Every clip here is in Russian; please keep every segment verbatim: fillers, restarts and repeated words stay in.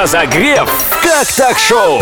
Разогрев «Как так шоу».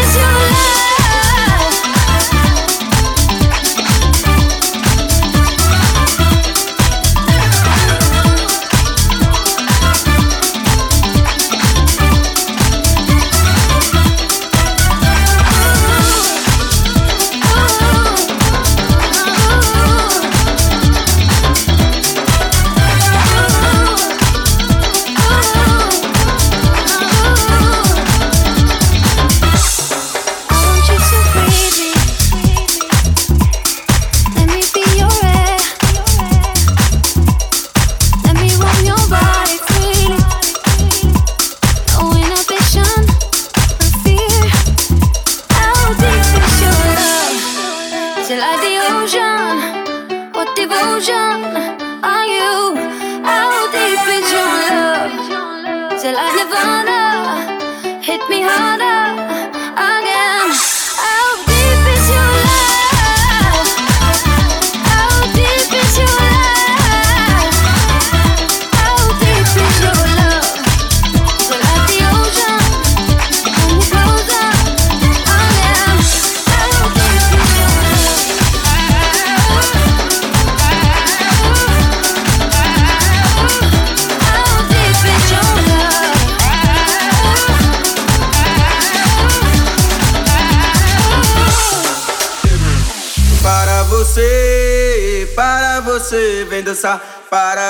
Vem dançar para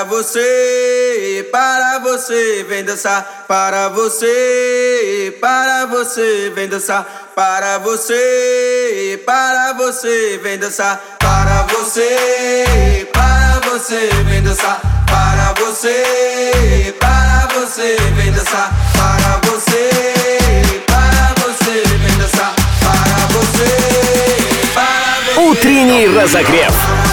você, para você, vem dançar para você, para você, vem dançar para você, para você, vem dançar para você, para você, vem dançar para você, para você, vem dançar para você, para você, vem dançar para você, para você. Утренний разогрев.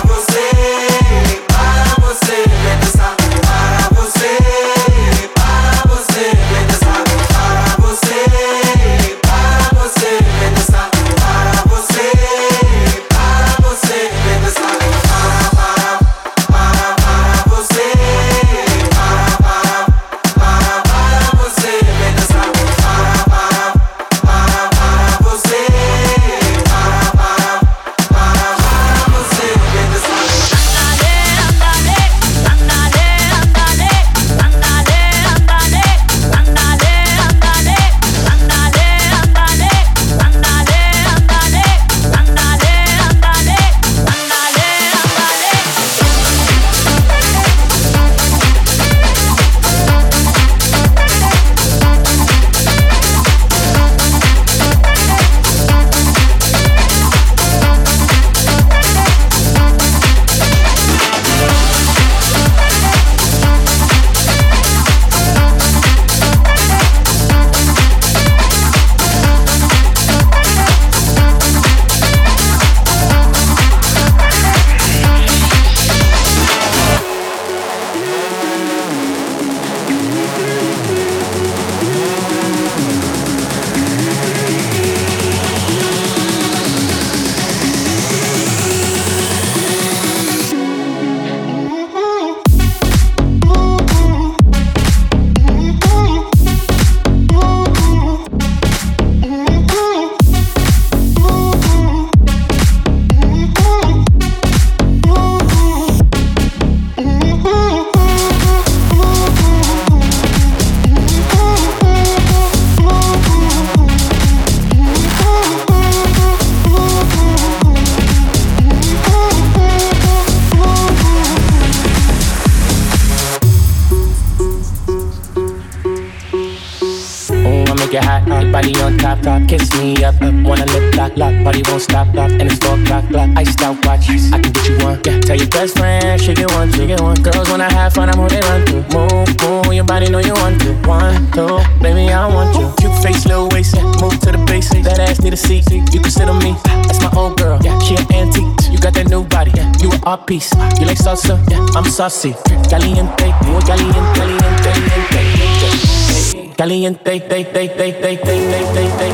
body on top, top, kiss me up, up. Wanna lip lock, lock, body won't stop, lock. And it's four o'clock, clock, iced out watch. I can get you one, yeah. Tell your best friend, she get one, she get one. Girls wanna have fun, I'm who they run to. Move, move, your body know you want to. One, two, baby, I want you. Cute face, little waist, yeah. Move to the basics. That ass need a seat, you can sit on me. That's my old girl, yeah. She an antique. You got that new body, yeah. You an art piece. You like salsa, yeah. I'm saucy. Caliente, muy caliente, caliente, caliente. Caliente, they, they, they, they, they, they, they, they, they,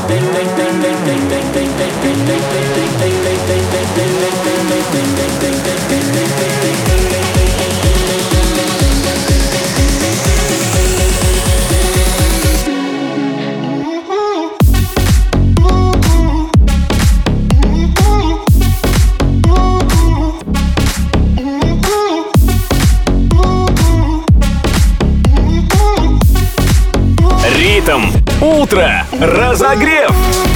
Утро разогрев.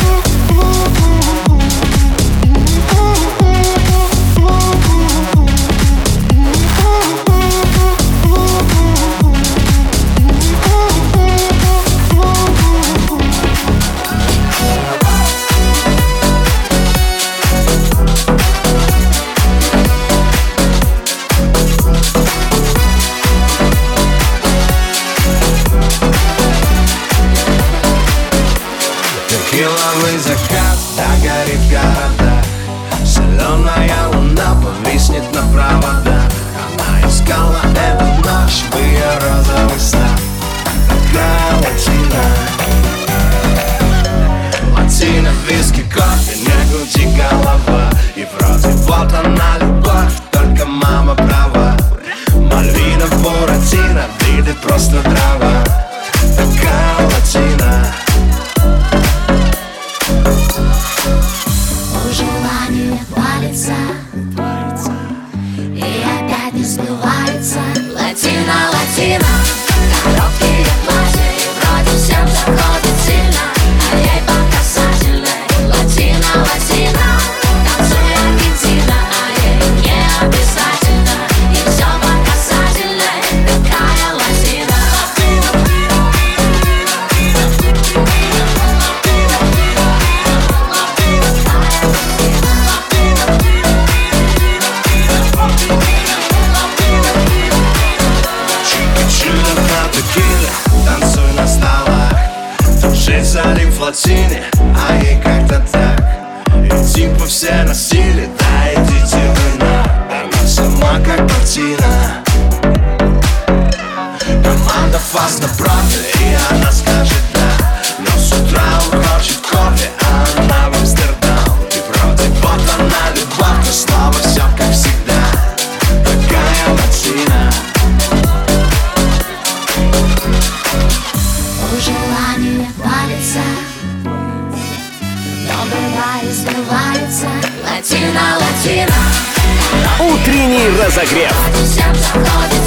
Текиловый закат догорит города. Соленая луна повиснет на проводах. Она искала эту ночь в ее розовых снах. Такая латина, латина, виски, кофе, не гуди голова. И вроде вот она любовь, только мама права. Мальвина, Буратино, виды просто трава. Такая латина. Желание палится, и опять не сбывается. Латина, латина, короткие платья, и вроде всем заходит сильно, а ей по касательной. Латина, латина, танцуй Аргентина, а ей не обязательно, и все по касательной. Такая латина. Танцуй на столах, жизнь залип в латине, а ей как-то так. И типа все на стиле, да идите вы на. Она сама как картина. Команда фаст напротив, и она скажет да. Но с утра он хочет кофе, а она в Амстердам. И вроде вот она любовь, но снова все как всегда. Такая латина. Желание палится, но бывает сбывается. Латина, латина, Утренний разогрев. всем заходит